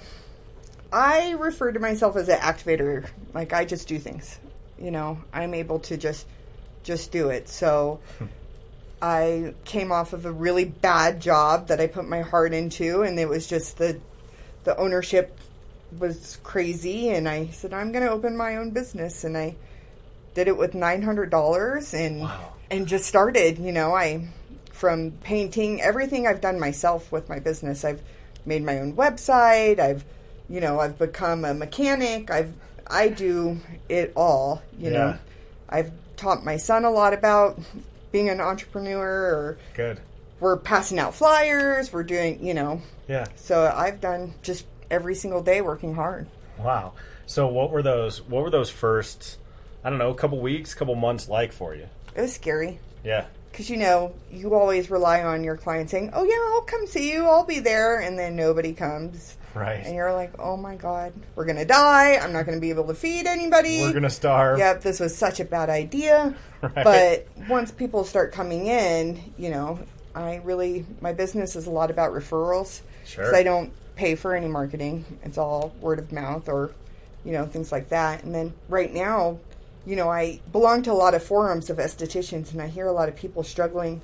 I refer to myself as an activator. Like, I just do things. You know, I'm able to just just do it. So I came off of a really bad job that I put my heart into, and it was just the the ownership was crazy, and I said, I'm going to open my own business, and I did it with nine hundred dollars and Wow. and just started, you know, I from painting, everything I've done myself with my business. I've made my own website. I've, you know, I've become a mechanic. I've, I do it all, you Yeah. know. I've taught my son a lot about being an entrepreneur or, Good. we're passing out flyers. We're doing, you know. Yeah. So I've done just every single day working hard. Wow. So what were those, what were those first, I don't know, couple weeks, couple months like for you? It was scary. Yeah. Because, you know, you always rely on your client saying, oh, yeah, I'll come see you. I'll be there. And then nobody comes. Right. And you're like, oh, my God, we're going to die. I'm not going to be able to feed anybody. We're going to starve. Yep, this was such a bad idea. Right. But once people start coming in, you know, I really, my business is a lot about referrals. Sure. Because I don't pay for any marketing. It's all word of mouth or, you know, things like that. And then right now, you know, I belong to a lot of forums of estheticians, and I hear a lot of people struggling,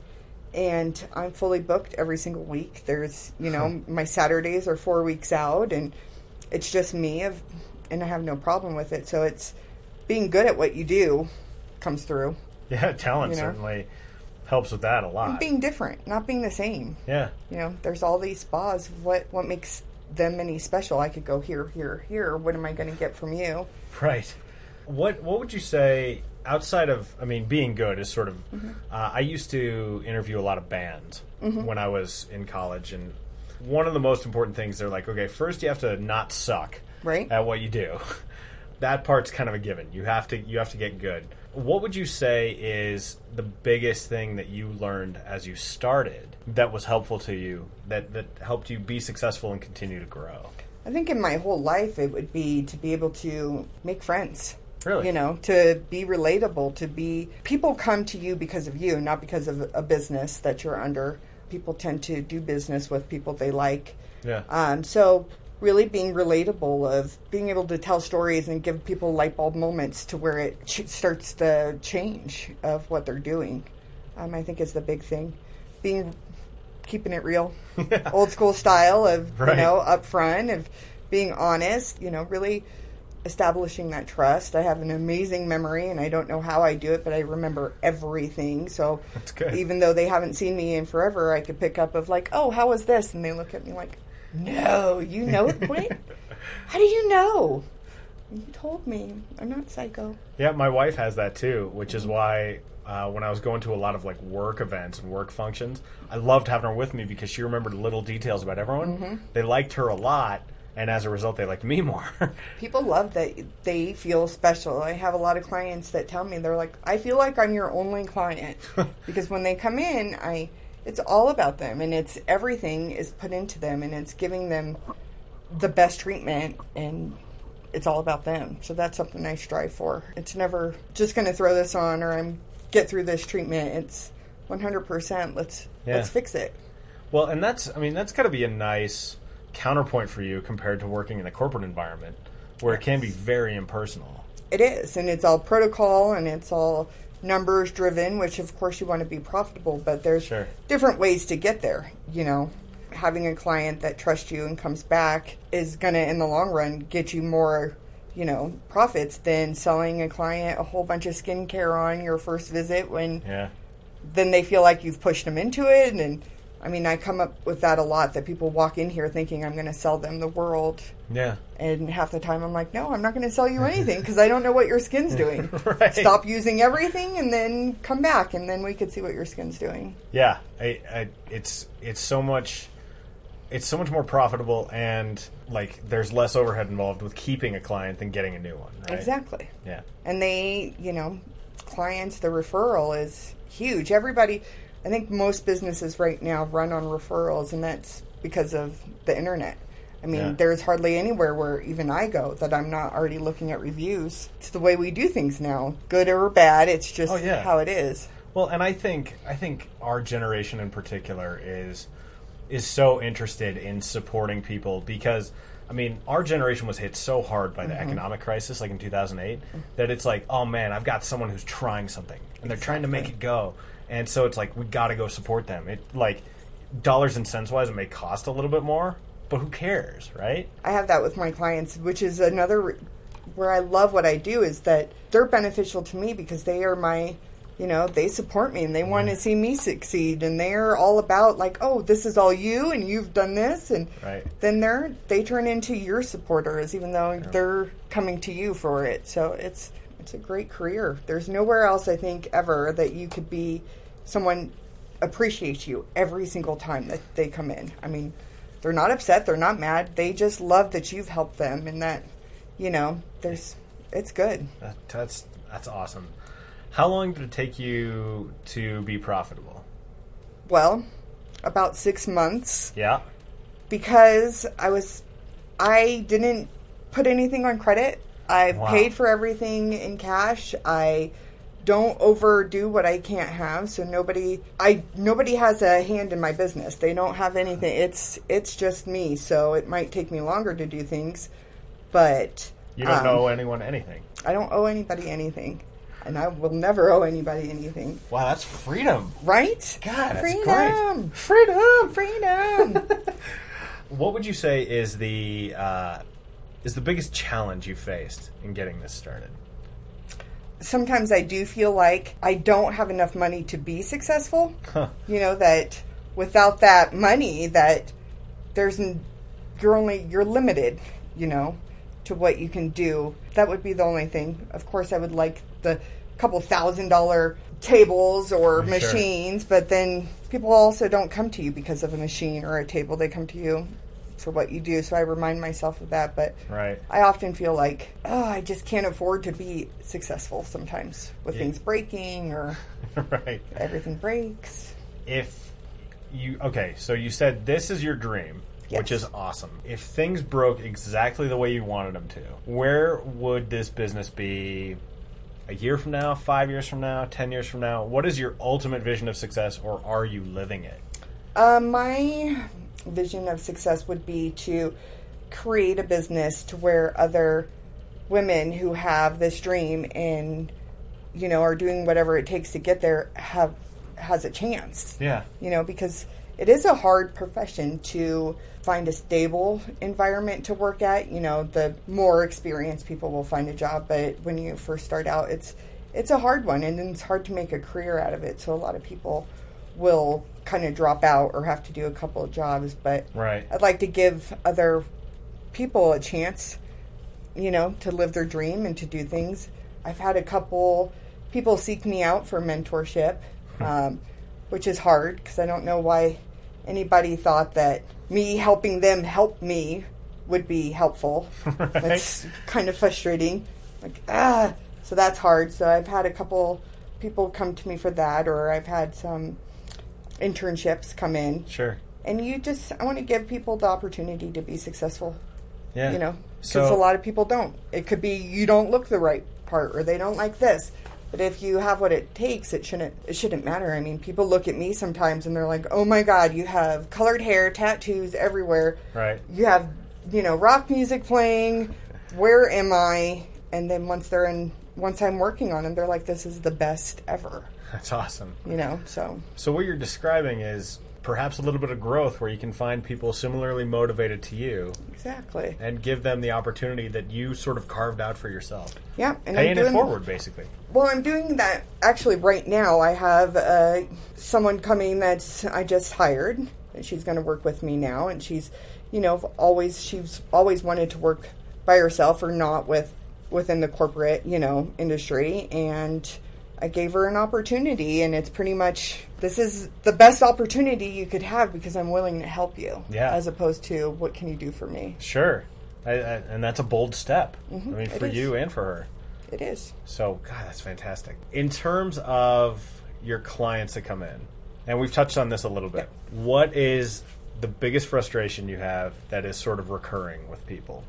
and I'm fully booked every single week. There's, you know, my Saturdays are four weeks out, and it's just me, of, and I have no problem with it. So it's being good at what you do comes through. Yeah, talent you know? certainly helps with that a lot. And being different, not being the same. Yeah. You know, there's all these spas. What what makes them any special? I could go here, here, here. What am I going to get from you? Right. What what would you say outside of, I mean, being good is sort of, mm-hmm. uh, I used to interview a lot of bands mm-hmm. when I was in college, and one of the most important things, they're like, okay, first you have to not suck right. at what you do. That part's kind of a given. You have to you have to get good. What would you say is the biggest thing that you learned as you started that was helpful to you, that, that helped you be successful and continue to grow? I think in my whole life it would be to be able to make friends. Really? You know, to be relatable, to be... People come to you because of you, not because of a business that you're under. People tend to do business with people they like. Yeah. Um, so really being relatable, of being able to tell stories and give people light bulb moments to where it ch- starts the change of what they're doing, um, I think is the big thing. Being... Keeping it real. Yeah. Old school style of, right. you know, upfront, of being honest, you know, really... establishing that trust. I have an amazing memory, and I don't know how I do it, but I remember everything. So That's good. Even though they haven't seen me in forever, I could pick up of like, oh, how was this? And they look at me like, no, you know it, Quinn? How do you know? You told me. I'm not psycho. Yeah, my wife has that too, which is why uh, when I was going to a lot of like work events and work functions, I loved having her with me because she remembered little details about everyone. Mm-hmm. They liked her a lot. And as a result, they liked me more. People love that they feel special. I have a lot of clients that tell me, they're like, I feel like I'm your only client. Because when they come in, I it's all about them. And it's everything is put into them. And it's giving them the best treatment. And it's all about them. So that's something I strive for. It's never just going to throw this on or I'm get through this treatment. It's one hundred percent. Let's, yeah. let's fix it. Well, and that's, I mean, that's got to be a nice... counterpoint for you compared to working in a corporate environment where it can be very impersonal. It is, and it's all protocol and it's all numbers driven, which of course you want to be profitable, but there's sure. different ways to get there. You know, having a client that trusts you and comes back is going to, in the long run, get you more, you know, profits than selling a client a whole bunch of skincare on your first visit when yeah. then they feel like you've pushed them into it. And I mean, I come up with that a lot, that people walk in here thinking I'm going to sell them the world. Yeah. And half the time I'm like, no, I'm not going to sell you anything because I don't know what your skin's doing. Right. Stop using everything and then come back and then we could see what your skin's doing. Yeah. I, I, it's it's so much it's so much more profitable, and like there's less overhead involved with keeping a client than getting a new one, right? Exactly. Yeah. And they, you know, clients, the referral is huge. Everybody... I think most businesses right now run on referrals, and that's because of the internet. I mean, yeah. there's hardly anywhere where even I go that I'm not already looking at reviews. It's the way we do things now, good or bad. It's just oh, yeah. how it is. Well, and I think I think our generation in particular is is so interested in supporting people because, I mean, our generation was hit so hard by the mm-hmm. economic crisis, like in two thousand eight, that it's like, oh man, I've got someone who's trying something, and they're exactly. trying to make it go. And so it's like, we got to go support them. It like, dollars and cents wise, it may cost a little bit more, but who cares, right? I have that with my clients, which is another re- where I love what I do, is that they're beneficial to me because they are my, you know, they support me and they want to see me succeed, and they're all about like, oh, this is all you and you've done this, and right. then they're they turn into your supporters even though yeah. they're coming to you for it. So it's it's a great career. There's nowhere else I think ever that you could be someone appreciate you every single time that they come in. I mean, they're not upset. They're not mad. They just love that you've helped them and that, you know, there's, it's good. That, that's, that's awesome. How long did it take you to be profitable? Well, about six months. Yeah. Because I was, I didn't put anything on credit. I've Wow. paid for everything in cash. I don't overdo what I can't have. So nobody, I nobody has a hand in my business. They don't have anything. It's it's just me. So it might take me longer to do things, but You don't um, owe anyone anything. I don't owe anybody anything, and I will never owe anybody anything. Wow, that's freedom. Right? God, that's freedom. great. Freedom. Freedom. What would you say is the uh, is the biggest challenge you faced in getting this started? Sometimes I do feel like I don't have enough money to be successful. Huh. You know, that without that money, that there's n- you're only you're limited, you know, to what you can do. That would be the only thing. Of course, I would like the couple thousand dollar tables or Sure. machines, but then people also don't come to you because of a machine or a table. They come to you for what you do. So I remind myself of that. But Right. I often feel like, oh, I just can't afford to be successful sometimes with Yeah. things breaking or Right. everything breaks. If you okay, so you said this is your dream, which Yes. is awesome. If things broke exactly the way you wanted them to, where would this business be a year from now, five years from now, ten years from now? What is your ultimate vision of success, or are you living it? Uh, my vision of success would be to create a business to where other women who have this dream and, you know, are doing whatever it takes to get there have has a chance. Yeah. You know, because it is a hard profession to find a stable environment to work at. You know, the more experienced people will find a job, but when you first start out, it's it's a hard one, and it's hard to make a career out of it. So a lot of people will kind of drop out or have to do a couple of jobs. But Right. I'd like to give other people a chance, you know, to live their dream and to do things. I've had a couple people seek me out for mentorship, um, which is hard because I don't know why anybody thought that me helping them help me would be helpful. Right. That's kind of frustrating. Like, ah, so that's hard. So I've had a couple people come to me for that, or I've had some internships come in. Sure. And you just, I want to give people the opportunity to be successful. Yeah. You know, because So- a lot of people don't. It could be you don't look the right part, or they don't like this. But if you have what it takes, it shouldn't it shouldn't matter. I mean, people look at me sometimes and they're like, "Oh my God, you have colored hair, tattoos everywhere. Right. You have, you know, rock music playing. Where am I?" And then once they're in, once I'm working on them, they're like, "This is the best ever." That's awesome. You know, so So what you're describing is perhaps a little bit of growth where you can find people similarly motivated to you exactly. and give them the opportunity that you sort of carved out for yourself. Yeah, and Paying I'm it doing, forward, basically. Well, I'm doing that actually right now. I have uh, someone coming that's I just hired, and she's going to work with me now. And she's, you know, always she's always wanted to work by herself or not with within the corporate, you know, industry. And I gave her an opportunity, and it's pretty much this is the best opportunity you could have because I'm willing to help you. Yeah. As opposed to what can you do for me? Sure. I, I, and that's a bold step. Mhm, I mean, it for is. you and for her. It is. So, God, that's fantastic. In terms of your clients that come in, and we've touched on this a little bit, what is the biggest frustration you have that is sort of recurring with people?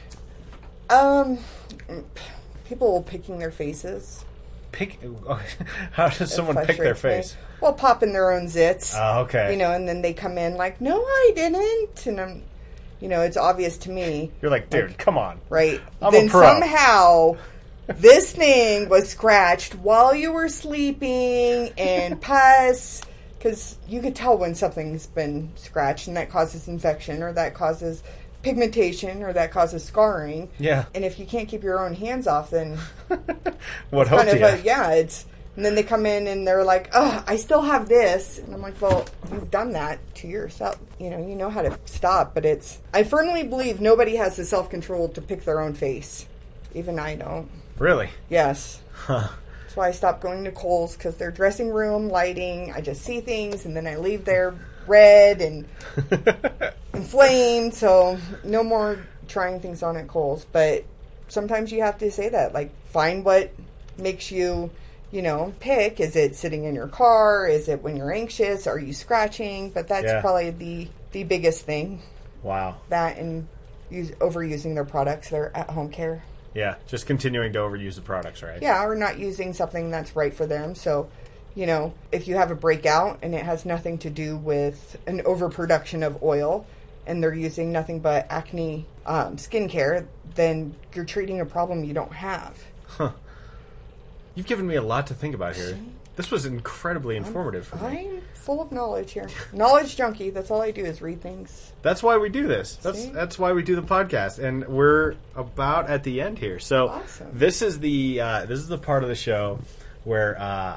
Um, people picking their faces. Pick. How does It someone pick their frustrates face? me. Well, popping their own zits. Oh, okay. You know, and then they come in like, no, I didn't. And I'm, you know, it's obvious to me, You're like, dude, come on. right? I'm a then pro. somehow this thing was scratched while you were sleeping and pus. Because you could tell when something's been scratched, and that causes infection, or that causes pigmentation, or that causes scarring. Yeah. And if you can't keep your own hands off, then What hope kind do of you a, have? yeah, it's and then they come in and they're like, oh, I still have this, and I'm like, well, you've done that to yourself, you know, you know how to stop. But it's I firmly believe nobody has the self control to pick their own face, even I don't. Really? Yes, Huh. That's why I stopped going to Kohl's, because their dressing room lighting, I just see things, and then I leave there red and inflamed, so no more trying things on at Kohl's. But sometimes you have to say that, like, find what makes you, you know, pick. Is it sitting in your car? Is it when you're anxious? Are you scratching? But that's Yeah. probably the, the biggest thing. Wow. That and use, overusing their products, their at-home care. Yeah, just continuing to overuse the products, right? Yeah, or not using something that's right for them. So, you know, if you have a breakout and it has nothing to do with an overproduction of oil and they're using nothing but acne um, skincare, then you're treating a problem you don't have. Huh. You've given me a lot to think about here. This was incredibly informative for me. I'm full of knowledge here. Knowledge junkie. That's all I do is read things. That's why we do this. That's See? that's why we do the podcast, and we're about at the end here. So Awesome. this is the uh, this is the part of the show where uh,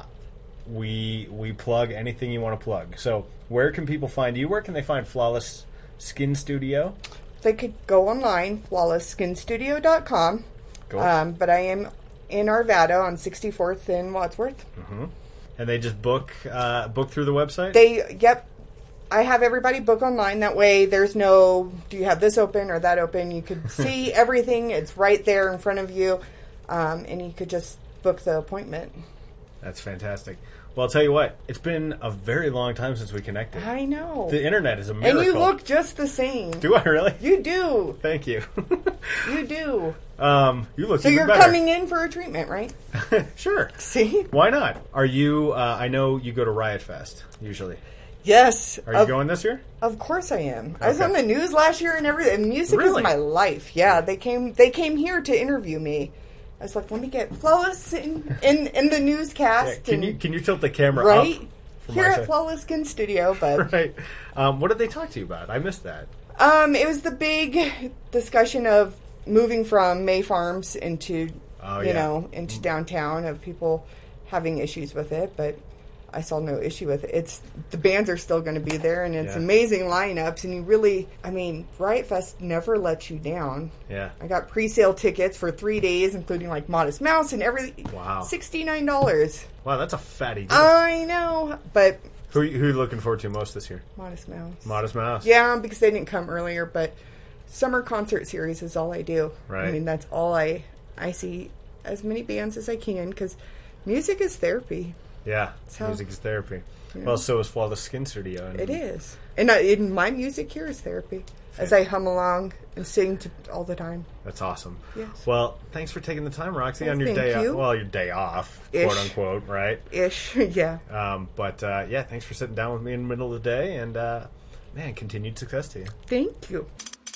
we we plug anything you want to plug. So where can people find you? Where can they find Flawless Skin Studio? They could go online, flawless skin studio dot com. Cool. Um, but I am in Arvada on sixty-fourth in Wadsworth. Mm-hmm. And they just book uh, book through the website? They, yep. I have everybody book online. That way there's no, do you have this open or that open? You could see everything. It's right there in front of you. Um, and you could just book the appointment. That's fantastic. Well, I'll tell you what. It's been a very long time since we connected. I know. The internet is a miracle. And you look just the same. Do I really? You do. Thank you. You do. um, you look So even you're better. coming in for a treatment, right? Sure. See? Why not? Are you, uh, I know you go to Riot Fest, usually. Yes. Are you of, going this year? Of course I am. I was Okay. on the news last year and everything. Music Really? is my life. Yeah, they came They came here to interview me. I was like, let me get Flawless in, in, in the newscast. Yeah, can and, you can you tilt the camera right? up? from Here my at side? Flawless Skin Studio, but Right. Um, what did they talk to you about? I missed that. um, it was the big discussion of moving from May Farms into, Oh, you yeah. know, into downtown, of people having issues with it, but I saw no issue with it. It's the bands are still going to be there, and it's Yeah. amazing lineups. And you really, I mean, Riot Fest never lets you down. Yeah. I got pre-sale tickets for three days, including like Modest Mouse and everything. Wow. sixty-nine dollars. Wow, that's a fatty deal. I know, but who, who are you looking forward to most this year? Modest Mouse. Modest Mouse. Yeah, because they didn't come earlier, but summer concert series is all I do. Right. I mean, that's all I I see as many bands as I can, because music is therapy. Yeah. how- Music is therapy. Yeah. Well, so is Flawless Skin Studio. And It is. And I, in my music here is therapy, as I hum along and sing to, all the time. That's awesome. Yes. Well, thanks for taking the time, Roxy, Well, on your thank day you. off. Well, your day off, Ish. quote unquote, right? Ish, yeah. Um, but uh, yeah, thanks for sitting down with me in the middle of the day, and uh, man, continued success to you. Thank you.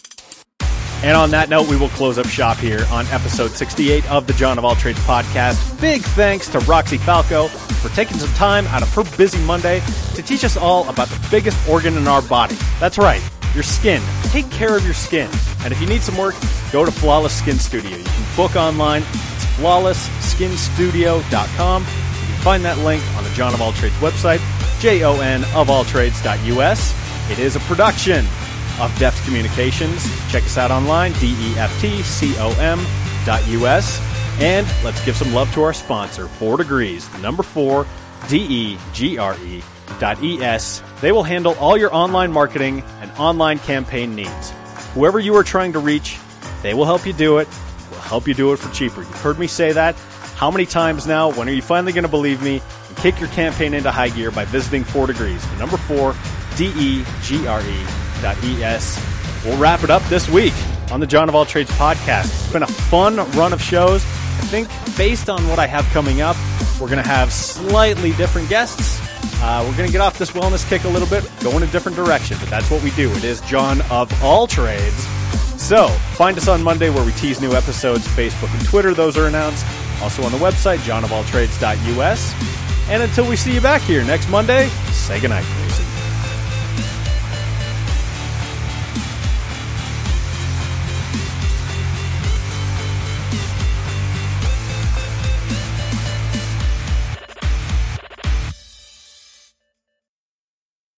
And on that note, we will close up shop here on episode sixty-eight of the John of All Trades podcast. Big thanks to Roxy Falco for taking some time out of her busy Monday to teach us all about the biggest organ in our body. That's right, your skin. Take care of your skin. And if you need some work, go to Flawless Skin Studio. You can book online. It's flawless skin studio dot com. You can find that link on the John of All Trades website, J O N of all trades dot U S. It is a production of Deft Communications. Check us out online, D E F T C O M dot U S. And let's give some love to our sponsor, Four Degrees, the number four, D E G R E dot E S. They will handle all your online marketing and online campaign needs. Whoever you are trying to reach, they will help you do it. Will help you do it for cheaper. You've heard me say that. How many times now? When are you finally going to believe me and kick your campaign into high gear by visiting Four Degrees, the number four, D E G R E dot E S. We'll wrap it up this week on the John of All Trades podcast. It's been a fun run of shows. I think based on what I have coming up, we're going to have slightly different guests. Uh, we're going to get off this wellness kick a little bit, go in a different direction, but that's what we do. It is John of All Trades. So, find us on Monday where we tease new episodes, Facebook and Twitter, those are announced. Also on the website, john of all trades dot U S. And until we see you back here next Monday, say goodnight.